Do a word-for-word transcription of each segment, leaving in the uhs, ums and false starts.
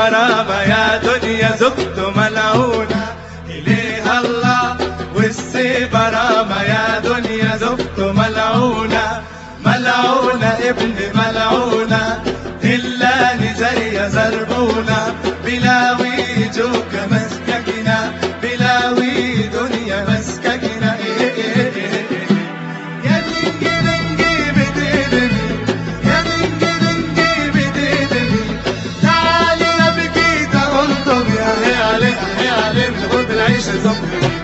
برامة يا دنيا زبط ملعونة إليها الله والسي برامة يا دنيا زبط ملعونة ملعونة ابن ملعونة دلاني زي زربونة بلاوي جوك مسككنا بلاوي دنيا مسككنا إيه إيه إيه إيه يا دنجي دنجي بديدني يا دنجي دنجي بديدني تعالي يا بكيت أنطم يا هي علي هي علي بنقول بالعيش زبطني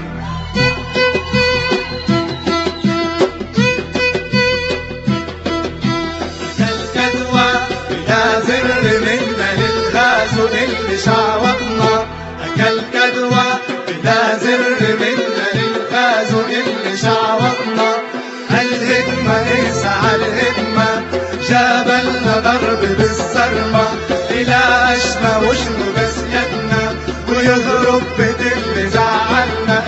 اللي شعوطنا أكل كدوة بلا زر منا للفاز اللي شعوطنا الهدمة اسعى الهدمة جابلنا ضرب بالصرمة إلى أشنا وشنو بس يدنا ويضرب بدل زعلنا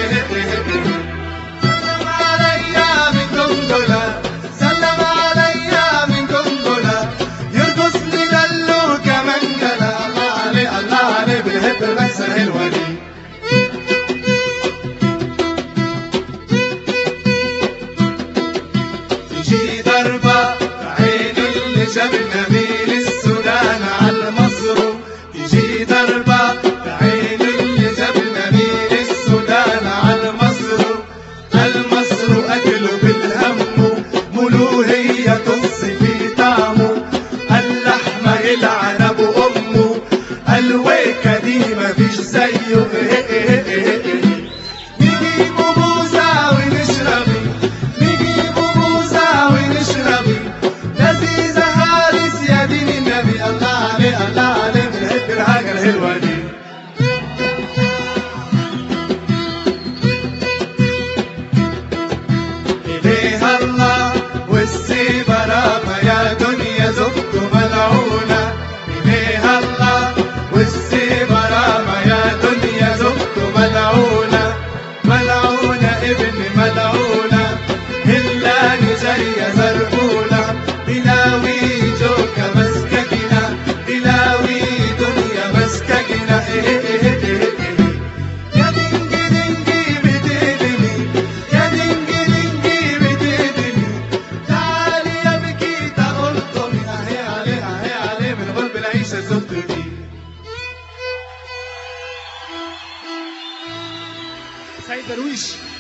سلم عليا من قنبلة سلم عليا من قنبلة يرقص لي دلو كمنجلة الله عليه بالهب بس الحلوة دي تجي ضربة بعين اللي جاب النبي للسودان على مصر تجي ضربة بعين اللي جاب النبي للسودان على مصر المصر أكله بالهم ملوهية تصي في طعمه اللحمة يلعن أبو أمه الويكة دي مفيش زيه نجيبوا بوزة ونشربي نجيبوا بوزة ونشربي لذيذة هارس يا دين النبي الله عليه الله عليه بنحب الحاجة الحلوة دي إليها الله والسي برامة يا دنيا زبط ملعونة إليها الله والسي برامة يا دنيا زبط ملعونة ملعونة ابن ملعونة هلاني زي زربونة بلاوي جوكة مسككنا بلاوي دنيا مسككنا إيه إيه إيه إيه يا دنجي دنجي بديدني يا دنجي دنجي بديدني تعالي يا بكيت أقولكم أهي عليه أهي عليه من غلب العيشة زبط دي سيد درويش.